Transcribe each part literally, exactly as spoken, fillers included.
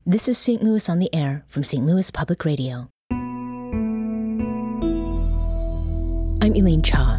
This is Saint Louis on the Air from Saint Louis Public Radio. I'm Elaine Cha.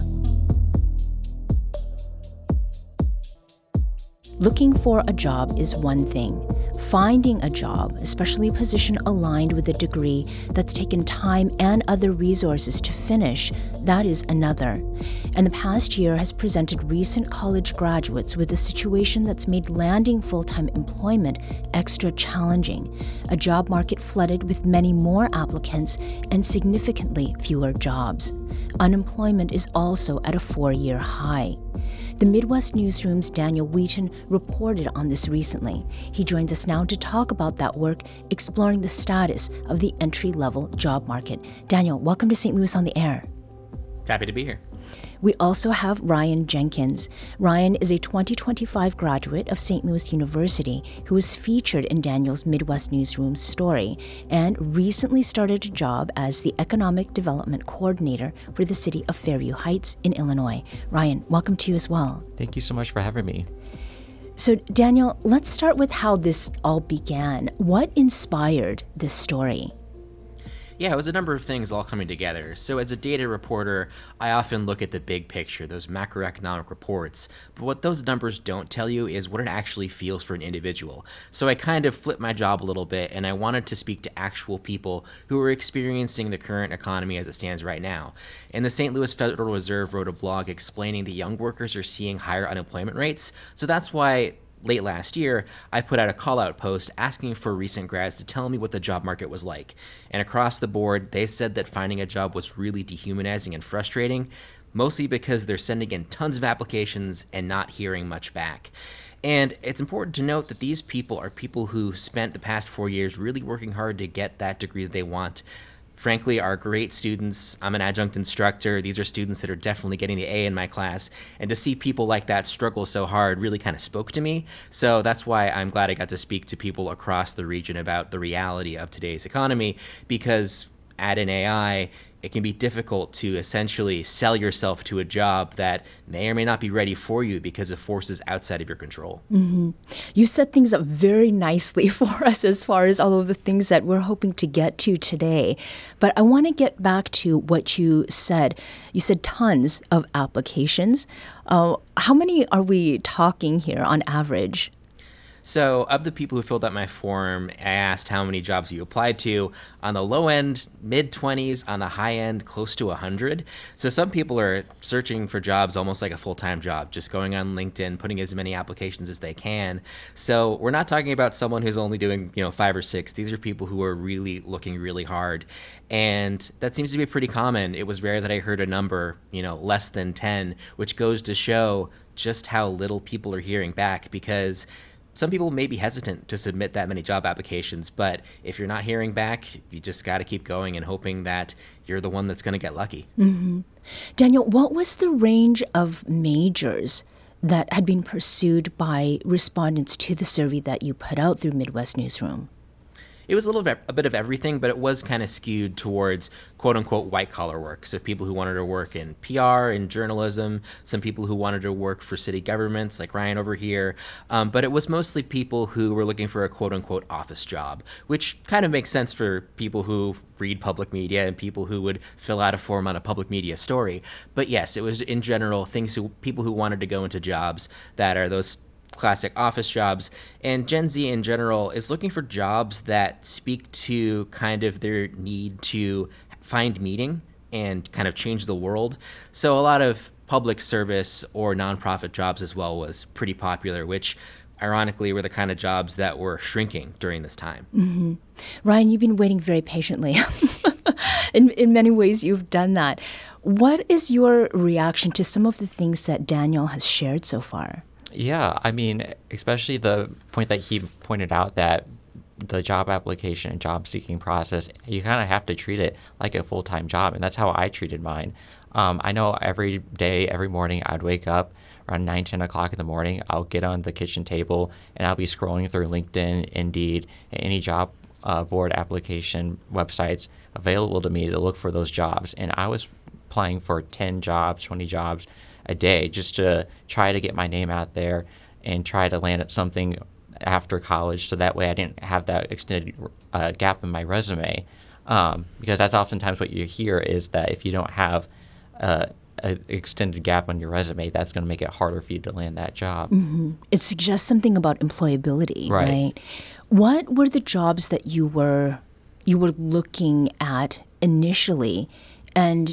Looking for a job is one thing. Finding a job, especially a position aligned with a degree that's taken time and other resources to finish, that is another. And the past year has presented recent college graduates with a situation that's made landing full-time employment extra challenging. A job market flooded with many more applicants and significantly fewer jobs. Unemployment is also at a four-year high. The Midwest Newsroom's Daniel Wheaton reported on this recently. He joins us now to talk about that work, exploring the status of the entry-level job market. Daniel, welcome to Saint Louis on the Air. Happy to be here. We also have Ryan Jenkins. Ryan is a twenty twenty-five graduate of Saint Louis University who was featured in Daniel's Midwest Newsroom story and recently started a job as the Economic Development Coordinator for the city of Fairview Heights in Illinois. Ryan, welcome to you as well. Thank you so much for having me. So, Daniel, let's start with how this all began. What inspired this story? Yeah, it was a number of things all coming together. So as a data reporter, I often look at the big picture, those macroeconomic reports. But what those numbers don't tell you is what it actually feels for an individual. So I kind of flipped my job a little bit, and I wanted to speak to actual people who are experiencing the current economy as it stands right now. And the Saint Louis Federal Reserve wrote a blog explaining the young workers are seeing higher unemployment rates. So that's why late last year, I put out a call-out post asking for recent grads to tell me what the job market was like. And across the board, they said that finding a job was really dehumanizing and frustrating, mostly because they're sending in tons of applications and not hearing much back. And it's important to note that these people are people who spent the past four years really working hard to get that degree that they want. Frankly, are great students. I'm an adjunct instructor. These are students that are definitely getting the A in my class. And to see people like that struggle so hard really kind of spoke to me. So that's why I'm glad I got to speak to people across the region about the reality of today's economy, because add in A I, it can be difficult to essentially sell yourself to a job that may or may not be ready for you because of forces outside of your control. Mm-hmm. You set things up very nicely for us as far as all of the things that we're hoping to get to today. But I want to get back to what you said. You said tons of applications. Uh, how many are we talking here on average? So of the people who filled out my form, I asked how many jobs you applied to. On the low end, mid twenties. On the high end, close to one hundred. So some people are searching for jobs almost like a full-time job, just going on LinkedIn, putting as many applications as they can. So we're not talking about someone who's only doing, you know, five or six. These are people who are really looking really hard. And that seems to be pretty common. It was rare that I heard a number, you know, less than ten, which goes to show just how little people are hearing back, because some people may be hesitant to submit that many job applications, but if you're not hearing back, you just got to keep going and hoping that you're the one that's going to get lucky. Mm-hmm. Daniel, what was the range of majors that had been pursued by respondents to the survey that you put out through Midwest Newsroom? It was a little bit, a bit of everything, but it was kind of skewed towards quote-unquote white-collar work. So people who wanted to work in P R and journalism, some people who wanted to work for city governments like Ryan over here. Um, but it was mostly people who were looking for a quote-unquote office job, which kind of makes sense for people who read public media and people who would fill out a form on a public media story. But yes, it was in general things who people who wanted to go into jobs that are those classic office jobs. And Gen Z in general is looking for jobs that speak to kind of their need to find meaning and kind of change the world. So a lot of public service or nonprofit jobs as well was pretty popular, which ironically were the kind of jobs that were shrinking during this time. Mm-hmm. Ryan, you've been waiting very patiently. in, in many ways, you've done that. What is your reaction to some of the things that Daniel has shared so far? Yeah, I mean, especially the point that he pointed out that the job application and job seeking process, you kind of have to treat it like a full-time job. And that's how I treated mine. Um, I know every day, every morning, I'd wake up around nine, ten o'clock in the morning. I'll get on the kitchen table and I'll be scrolling through LinkedIn, Indeed, and any job uh, board application websites available to me to look for those jobs. And I was applying for ten jobs, twenty jobs a day just to try to get my name out there and try to land at something after college, so that way I didn't have that extended uh, gap in my resume. Um, because that's oftentimes what you hear is that if you don't have uh, an extended gap on your resume, that's going to make it harder for you to land that job. Mm-hmm. It suggests something about employability, Right. right? What were the jobs that you were you were looking at initially, and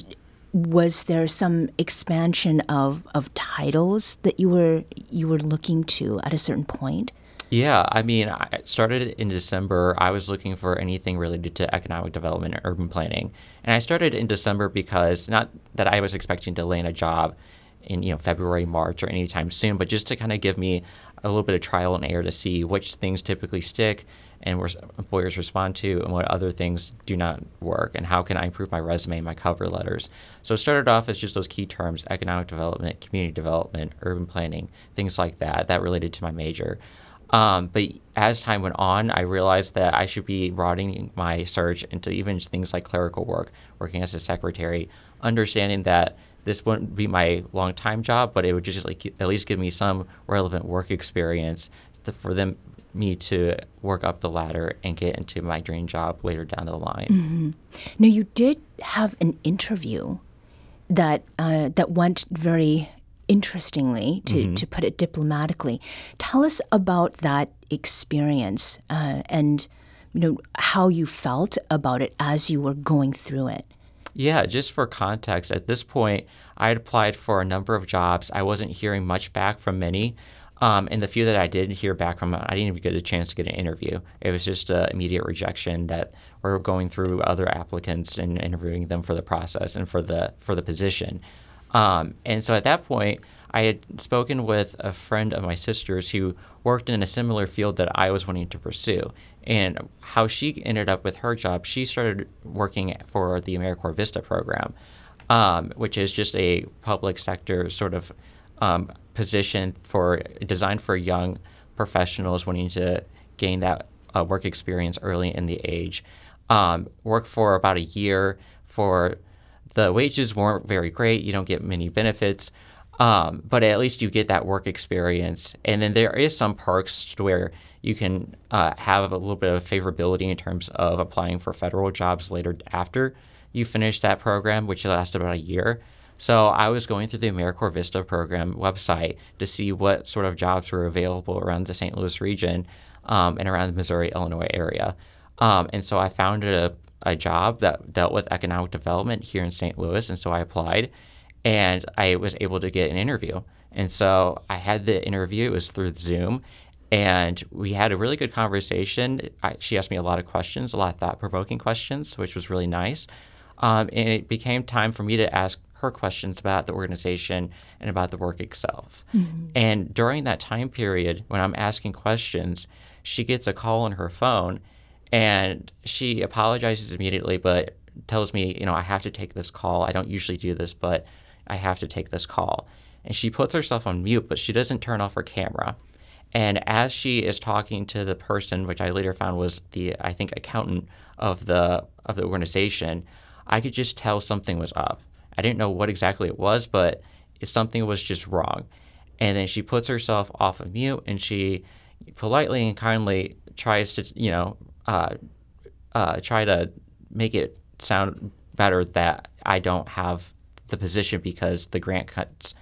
was there some expansion of, of titles that you were you were looking to at a certain point? Yeah, I mean, I started in December. I was looking for anything related to economic development and urban planning. And I started in December because not that I was expecting to land a job in, you know, February, March, or anytime soon, but just to kind of give me a little bit of trial and error to see which things typically stick and where employers respond to and what other things do not work, and how can I improve my resume and my cover letters. So it started off as just those key terms: economic development, community development, urban planning, things like that, that related to my major. Um, but as time went on, I realized that I should be broadening my search into even things like clerical work, working as a secretary, understanding that this wouldn't be my long-time job, but it would just like at least give me some relevant work experience to, for them me to work up the ladder and get into my dream job later down the line. Mm-hmm. Now, you did have an interview that uh, that went very interestingly, to, Mm-hmm. to put it diplomatically. Tell us about that experience uh, and you know how you felt about it as you were going through it. Yeah, just for context, at this point, I had applied for a number of jobs. I wasn't hearing much back from many. Um, and the few that I did hear back from, I didn't even get a chance to get an interview. It was just an immediate rejection that we're going through other applicants and interviewing them for the process and for the for the position. Um, and so at that point, I had spoken with a friend of my sister's who worked in a similar field that I was wanting to pursue. And how she ended up with her job, she started working for the AmeriCorps Vista program, um, which is just a public sector sort of um, position for designed for young professionals wanting to gain that uh, work experience early in the age. Um, worked for about a year. For the wages weren't very great. You don't get many benefits. Um, but at least you get that work experience. And then there is some perks to where you can uh, have a little bit of favorability in terms of applying for federal jobs later after you finish that program, which lasted about a year. So I was going through the AmeriCorps Vista program website to see what sort of jobs were available around the Saint Louis region um, and around the Missouri, Illinois area. Um, and so I found a, a job that dealt with economic development here in Saint Louis, and so I applied. And I was able to get an interview. And so I had the interview. It was through Zoom. And we had a really good conversation. I, she asked me a lot of questions, a lot of thought-provoking questions, which was really nice. Um, and it became time for me to ask her questions about the organization and about the work itself. Mm-hmm. And during that time period, when I'm asking questions, she gets a call on her phone. And she apologizes immediately, but tells me, you know, I have to take this call. I don't usually do this, but I have to take this call. And she puts herself on mute, but she doesn't turn off her camera. And as she is talking to the person, which I later found was the, I think, accountant of the of the organization, I could just tell something was up. I didn't know what exactly it was, but if something was just wrong. And then she puts herself off of mute, and she politely and kindly tries to, you know, uh, uh, try to make it sound better that I don't have the position because the grant cuts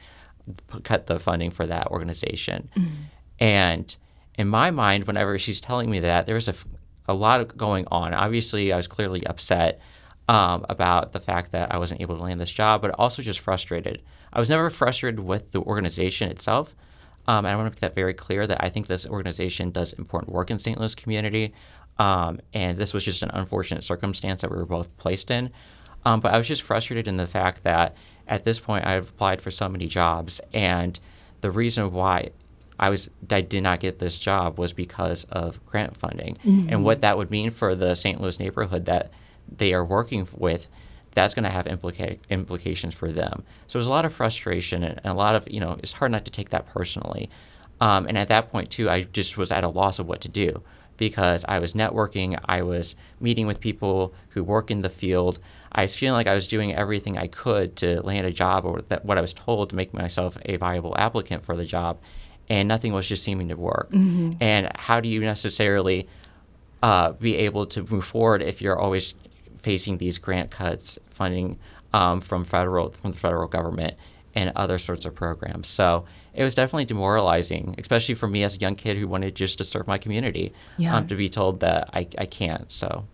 cut the funding for that organization. Mm-hmm. And in my mind, whenever she's telling me that, there was a, a lot going on. Obviously, I was clearly upset um, about the fact that I wasn't able to land this job, but also just frustrated. I was never frustrated with the organization itself. Um, and I want to make that very clear that I think this organization does important work in Saint Louis community. Um, and this was just an unfortunate circumstance that we were both placed in. Um, but I was just frustrated in the fact that at this point I have applied for so many jobs, and the reason why I was I did not get this job was because of grant funding. Mm-hmm. And what that would mean for the Saint Louis neighborhood that they are working with, that's going to have implica- implications for them. So there's a lot of frustration and, and a lot of, you know, it's hard not to take that personally. Um, and at that point, too, I just was at a loss of what to do, because I was networking, I was meeting with people who work in the field. I was feeling like I was doing everything I could to land a job, or that what I was told to make myself a viable applicant for the job. and nothing was just seeming to work. Mm-hmm. And how do you necessarily uh, be able to move forward if you're always facing these grant cuts, funding um, from federal from the federal government and other sorts of programs? So it was definitely demoralizing, especially for me as a young kid who wanted just to serve my community, yeah. um, to be told that I, I can't. So,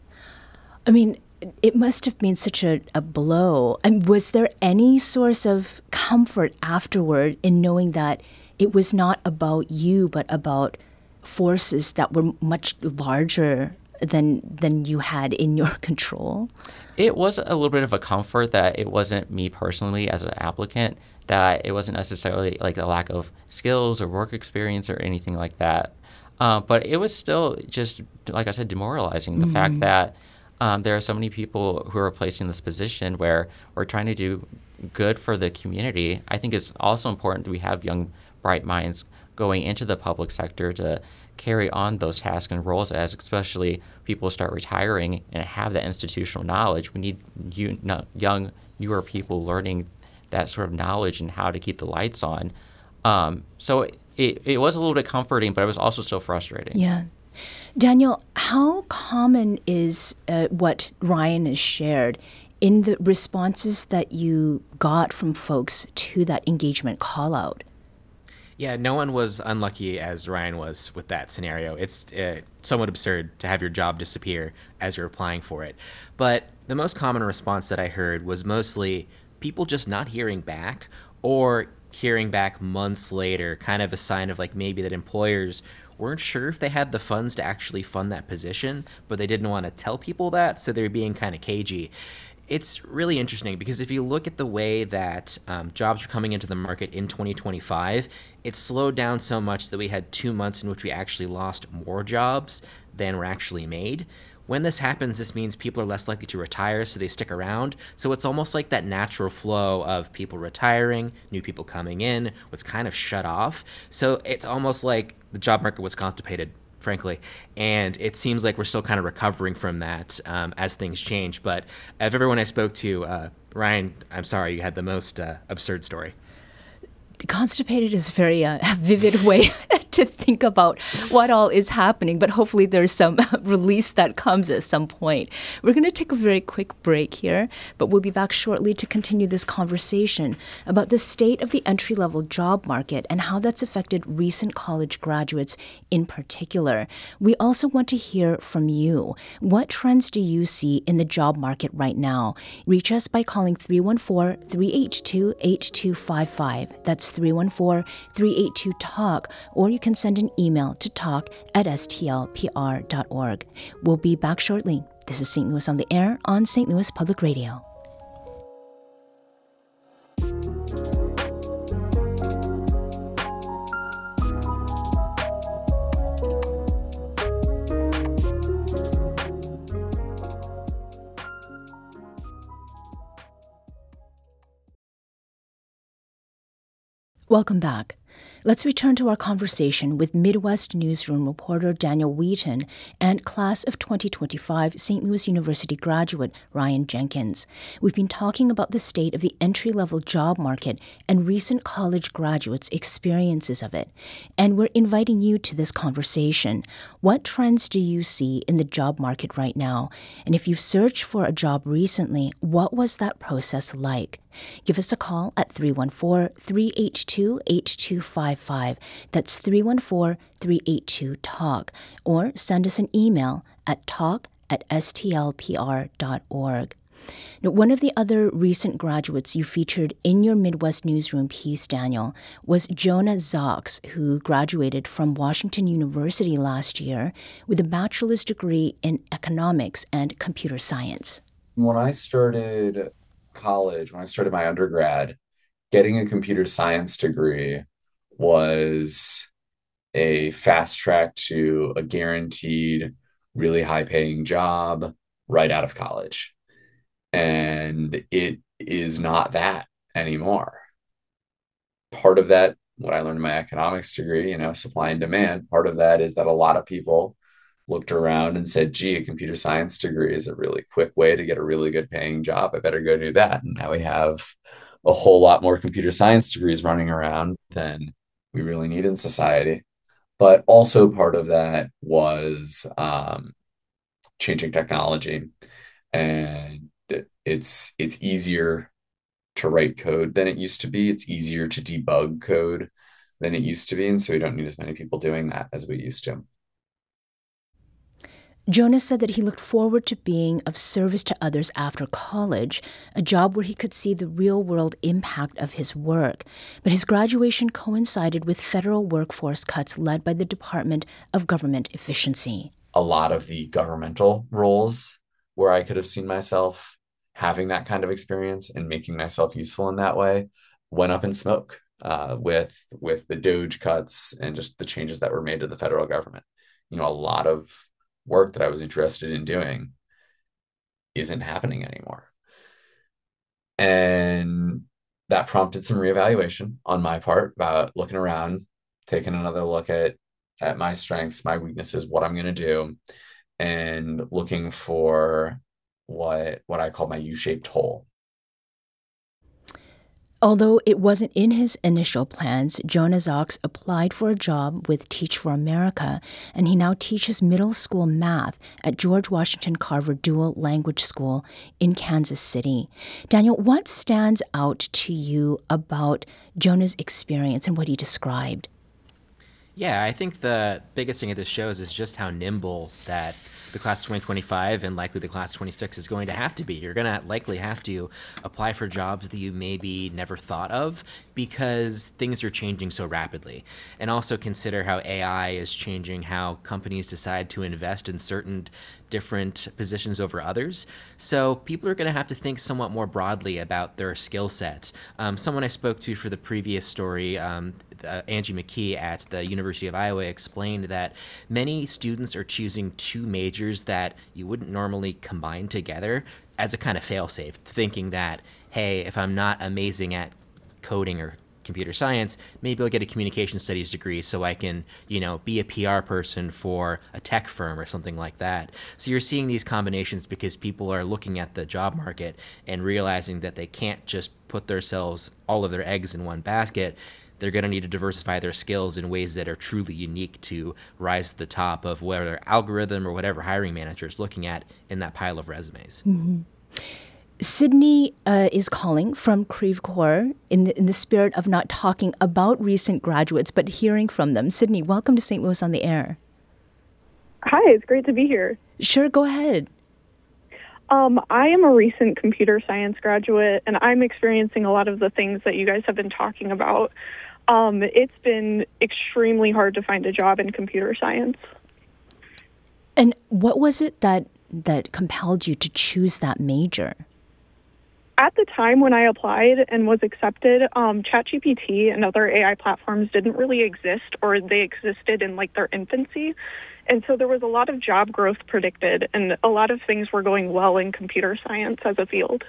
I mean, it must have been such a, a blow. And was there any source of comfort afterward in knowing that it was not about you, but about forces that were much larger than than you had in your control? It was a little bit of a comfort that it wasn't me personally as an applicant, that it wasn't necessarily like a lack of skills or work experience or anything like that. Uh, but it was still just, like I said, demoralizing. The mm-hmm. fact that um, there are so many people who are placed in this position where we're trying to do good for the community. I think it's also important that we have young, bright minds going into the public sector to carry on those tasks and roles, as especially people start retiring and have that institutional knowledge. We need you, young, newer people learning that sort of knowledge and how to keep the lights on. Um, so it, it was a little bit comforting, but it was also still frustrating. Yeah. Daniel, how common is uh, what Ryan has shared in the responses that you got from folks to that engagement call out? Yeah, no one was unlucky as Ryan was with that scenario. It's uh, somewhat absurd to have your job disappear as you're applying for it. But the most common response that I heard was mostly people just not hearing back, or hearing back months later, kind of a sign of like maybe that employers weren't sure if they had the funds to actually fund that position, but they didn't want to tell people that, so they're being kind of cagey. It's really interesting because if you look at the way that um, jobs are coming into the market in twenty twenty-five, it slowed down so much that we had two months in which we actually lost more jobs than were actually made. When this happens, this means people are less likely to retire, so they stick around. So it's almost like that natural flow of people retiring, new people coming in, was kind of shut off. So it's almost like the job market was constipated, frankly. And it seems like we're still kind of recovering from that um, as things change. But of everyone I spoke to, uh, Ryan, I'm sorry, you had the most uh, absurd story. Constipated is a very uh, vivid way to think about what all is happening, but hopefully there's some release that comes at some point. We're going to take a very quick break here, but we'll be back shortly to continue this conversation about the state of the entry-level job market and how that's affected recent college graduates in particular. We also want to hear from you. What trends do you see in the job market right now? Reach us by calling three one four, three eight two, eight two five five. That's three one four, three eight two, talk, or you can send an email to talk at s t l p r dot org. We'll be back shortly. This is Saint Louis on the Air on Saint Louis Public Radio. Welcome back. Let's return to our conversation with Midwest Newsroom reporter Daniel Wheaton and class of twenty twenty-five Saint Louis University graduate Ryan Jenkins. We've been talking about the state of the entry-level job market and recent college graduates' experiences of it. And we're inviting you to this conversation. What trends do you see in the job market right now? And if you've searched for a job recently, what was that process like? Give us a call at three one four, three eight two, eight two five five. That's three one four, three eight two, talk. Or send us an email at talk at s t l p r dot org. Now, one of the other recent graduates you featured in your Midwest Newsroom piece, Daniel, was Jonah Zox, who graduated from Washington University last year with a bachelor's degree in economics and computer science. When I started college, when I started my undergrad, getting a computer science degree was a fast track to a guaranteed, really high paying job right out of college. And it is not that anymore. Part of that, what I learned in my economics degree, you know, supply and demand, part of that is that a lot of people looked around and said, gee, a computer science degree is a really quick way to get a really good paying job. I better go do that. And now we have a whole lot more computer science degrees running around than we really need in society. But also part of that was um, changing technology, and it's it's easier to write code than it used to be. It's easier to debug code than it used to be, and so we don't need as many people doing that as we used to. Jonas said that he looked forward to being of service to others after college, a job where he could see the real-world impact of his work. But his graduation coincided with federal workforce cuts led by the Department of Government Efficiency. A lot of the governmental roles where I could have seen myself having that kind of experience and making myself useful in that way went up in smoke uh, with with the Doge cuts and just the changes that were made to the federal government. You know, a lot of work that I was interested in doing isn't happening anymore. And that prompted some reevaluation on my part about looking around, taking another look at at my strengths, my weaknesses, what I'm going to do, and looking for what what I call my U-shaped hole. Although it wasn't in his initial plans, Jonas Ochs applied for a job with Teach for America, and he now teaches middle school math at George Washington Carver Dual Language School in Kansas City. Daniel, what stands out to you about Jonas' experience and what he described? Yeah, I think the biggest thing it this shows is just how nimble that the class of twenty twenty-five and likely the class of twenty-six is going to have to be. You're going to likely have to apply for jobs that you maybe never thought of because things are changing so rapidly. And also consider how A I is changing how companies decide to invest in certain different positions over others. So people are going to have to think somewhat more broadly about their skill set. Um, someone I spoke to for the previous story, um, uh, Angie McKee at the University of Iowa, explained that many students are choosing two majors that you wouldn't normally combine together as a kind of fail-safe, thinking that, hey, if I'm not amazing at coding or computer science, maybe I'll get a communication studies degree so I can, you know, be a P R person for a tech firm or something like that. So you're seeing these combinations because people are looking at the job market and realizing that they can't just put themselves, all of their eggs in one basket. They're going to need to diversify their skills in ways that are truly unique to rise to the top of whatever algorithm or whatever hiring manager is looking at in that pile of resumes. Mm-hmm. Sydney uh, is calling from Creve Coeur in the, in the spirit of not talking about recent graduates, but hearing from them. Sydney, welcome to Saint Louis on the Air. Hi, it's great to be here. Sure, go ahead. Um, I am a recent computer science graduate, and I'm experiencing a lot of the things that you guys have been talking about. Um, it's been extremely hard to find a job in computer science. And what was it that that compelled you to choose that major? At the time when I applied and was accepted, um, ChatGPT and other A I platforms didn't really exist, or they existed in like their infancy. And so there was a lot of job growth predicted, and a lot of things were going well in computer science as a field.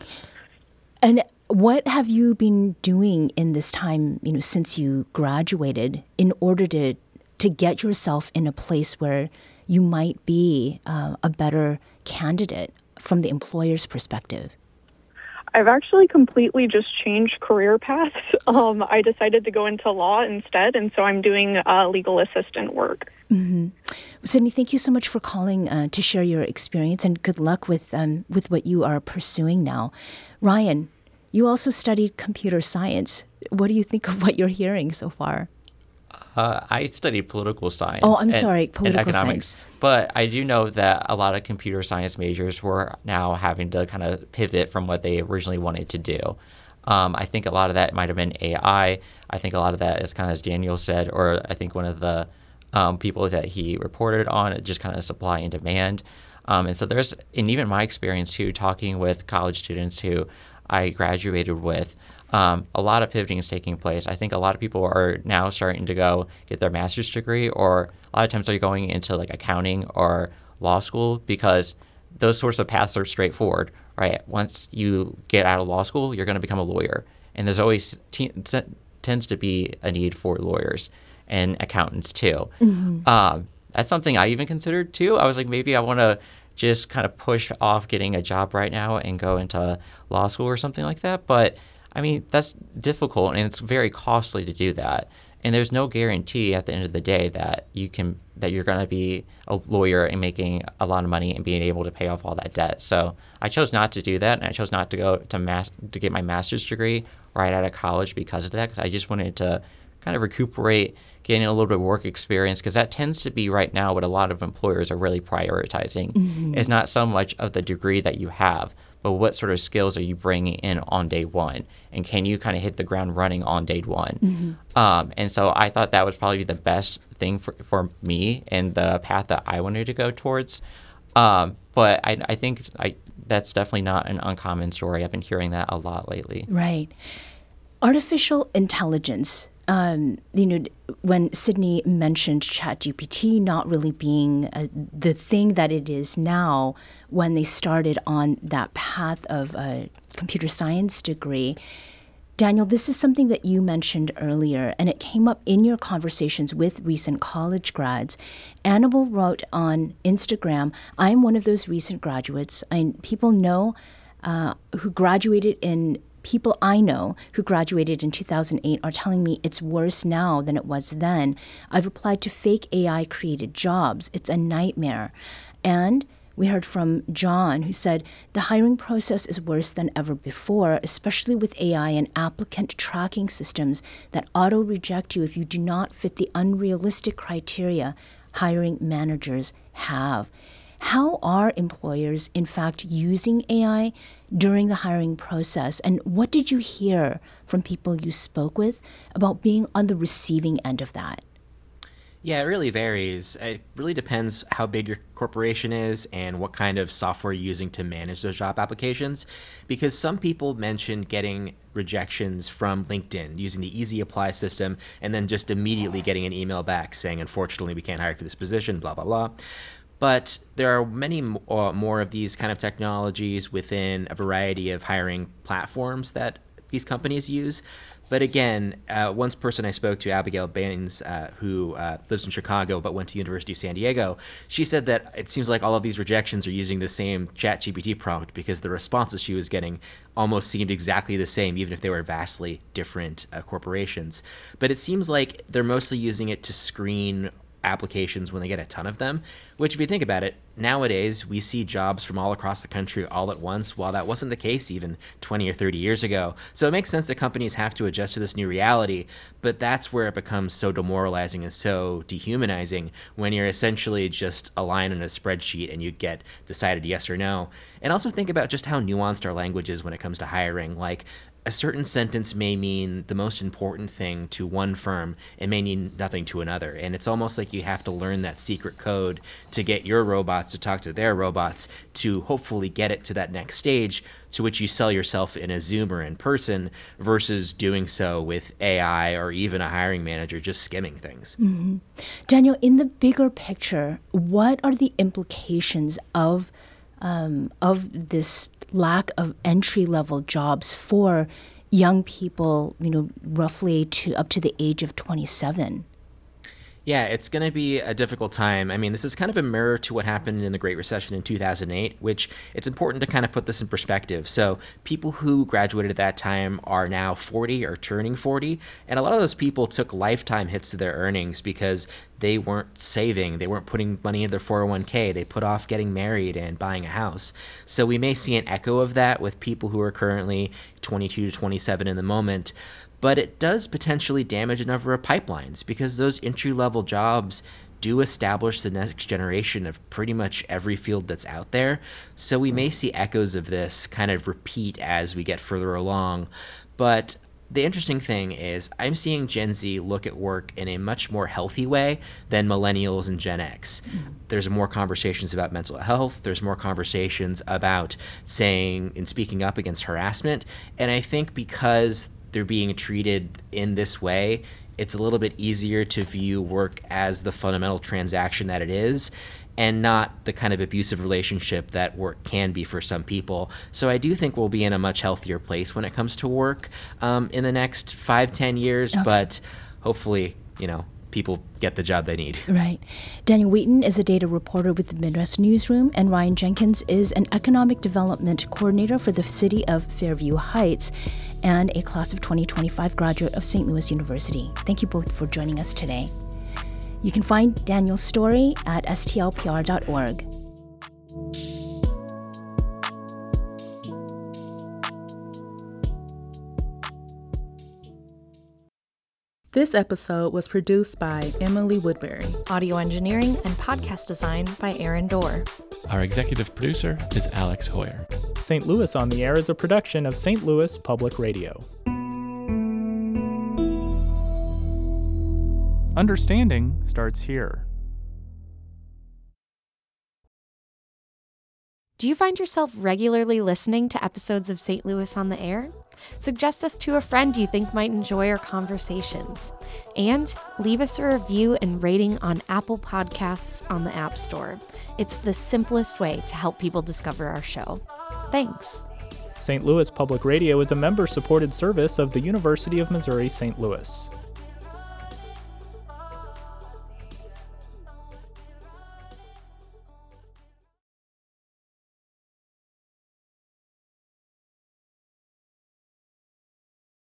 And what have you been doing in this time, you know, since you graduated, in order to to get yourself in a place where you might be uh, a better candidate from the employer's perspective? I've actually completely just changed career paths. Um, I decided to go into law instead, and so I'm doing uh, legal assistant work. Mm-hmm. Sydney, thank you so much for calling uh, to share your experience, and good luck with um, with what you are pursuing now. Ryan, you also studied computer science. What do you think of what you're hearing so far? Uh, I studied political science. Oh, I'm and, sorry, political and economics. science. But I do know that a lot of computer science majors were now having to kind of pivot from what they originally wanted to do. Um, I think a lot of that might have been A I. I think a lot of that is kind of, as Daniel said, or I think one of the um, people that he reported on, just kind of supply and demand. Um, and so there's, and even my experience too, talking with college students who I graduated with, Um, a lot of pivoting is taking place. I think a lot of people are now starting to go get their master's degree, or a lot of times they're going into like accounting or law school because those sorts of paths are straightforward, right? Once you get out of law school, you're going to become a lawyer. And there's always t- t- tends to be a need for lawyers and accountants too. Mm-hmm. Um, that's something I even considered too. I was like, maybe I want to just kind of push off getting a job right now and go into law school or something like that. But I mean, that's difficult, and it's very costly to do that. And there's no guarantee at the end of the day that you can that you're going to be a lawyer and making a lot of money and being able to pay off all that debt. So I chose not to do that, and I chose not to go to mass to get my master's degree right out of college because of that, because I just wanted to kind of recuperate, getting a little bit of work experience, because that tends to be right now what a lot of employers are really prioritizing. Mm-hmm. It's not so much of the degree that you have, but what sort of skills are you bringing in on day one? And can you kind of hit the ground running on day one? Mm-hmm. Um, and so I thought that was probably the best thing for, for me and the path that I wanted to go towards. Um, but I, I think I, that's definitely not an uncommon story. I've been hearing that a lot lately. Right. Artificial intelligence. Um, you know, when Sydney mentioned ChatGPT not really being uh, the thing that it is now, when they started on that path of a computer science degree, Daniel, this is something that you mentioned earlier, and it came up in your conversations with recent college grads. Annabelle wrote on Instagram, "I'm one of those recent graduates. I, people know uh, who graduated in People I know who graduated in two thousand eight are telling me it's worse now than it was then. I've applied to fake A I-created jobs. It's a nightmare." And we heard from John, who said, "The hiring process is worse than ever before, especially with A I and applicant tracking systems that auto-reject you if you do not fit the unrealistic criteria hiring managers have." How are employers, in fact, using A I during the hiring process? And what did you hear from people you spoke with about being on the receiving end of that? Yeah, it really varies. It really depends how big your corporation is and what kind of software you're using to manage those job applications. Because some people mentioned getting rejections from LinkedIn using the Easy Apply system and then just immediately getting an email back saying, "Unfortunately, we can't hire for this position, blah, blah, blah." But there are many uh, more of these kind of technologies within a variety of hiring platforms that these companies use. But again, uh, one person I spoke to, Abigail Baines, uh, who uh, lives in Chicago but went to University of San Diego, she said that it seems like all of these rejections are using the same ChatGPT prompt because the responses she was getting almost seemed exactly the same, even if they were vastly different uh, corporations. But it seems like they're mostly using it to screen applications when they get a ton of them, which if you think about it, nowadays we see jobs from all across the country all at once, while that wasn't the case even twenty or thirty years ago. So it makes sense that companies have to adjust to this new reality, but that's where it becomes so demoralizing and so dehumanizing when you're essentially just a line in a spreadsheet and you get decided yes or no. And also think about just how nuanced our language is when it comes to hiring. Like, a certain sentence may mean the most important thing to one firm and may mean nothing to another. And it's almost like you have to learn that secret code to get your robots to talk to their robots to hopefully get it to that next stage to which you sell yourself in a Zoom or in person versus doing so with A I or even a hiring manager just skimming things. Mm-hmm. Daniel, in the bigger picture, what are the implications of um, of this lack of entry-level jobs for young people, you know, roughly to up to the age of twenty-seven? Yeah, it's going to be a difficult time. I mean, this is kind of a mirror to what happened in the Great Recession in two thousand eight, which it's important to kind of put this in perspective. So people who graduated at that time are now forty or turning forty, and a lot of those people took lifetime hits to their earnings because they weren't saving, they weren't putting money into their four oh one k, they put off getting married and buying a house. So we may see an echo of that with people who are currently twenty-two to twenty-seven in the moment. But it does potentially damage a number of pipelines because those entry-level jobs do establish the next generation of pretty much every field that's out there. So we may see echoes of this kind of repeat as we get further along. But the interesting thing is I'm seeing Gen Z look at work in a much more healthy way than millennials and Gen X. Mm-hmm. There's more conversations about mental health. There's more conversations about saying and speaking up against harassment. And I think because they're being treated in this way, it's a little bit easier to view work as the fundamental transaction that it is and not the kind of abusive relationship that work can be for some people. So I do think we'll be in a much healthier place when it comes to work um, in the next five, ten years, okay. But hopefully, you know, people get the job they need. Right. Daniel Wheaton is a data reporter with the Midwest Newsroom, and Ryan Jenkins is an economic development coordinator for the city of Fairview Heights and a class of twenty twenty-five graduate of Saint Louis University. Thank you both for joining us today. You can find Daniel's story at S T L P R dot org. This episode was produced by Emily Woodbury. Audio engineering and podcast design by Aaron Dorr. Our executive producer is Alex Hoyer. Saint Louis on the Air is a production of Saint Louis Public Radio. Understanding starts here. Do you find yourself regularly listening to episodes of Saint Louis on the Air? Suggest us to a friend you think might enjoy our conversations. And leave us a review and rating on Apple Podcasts on the App Store. It's the simplest way to help people discover our show. Thanks. Saint Louis Public Radio is a member-supported service of the University of Missouri Saint Louis.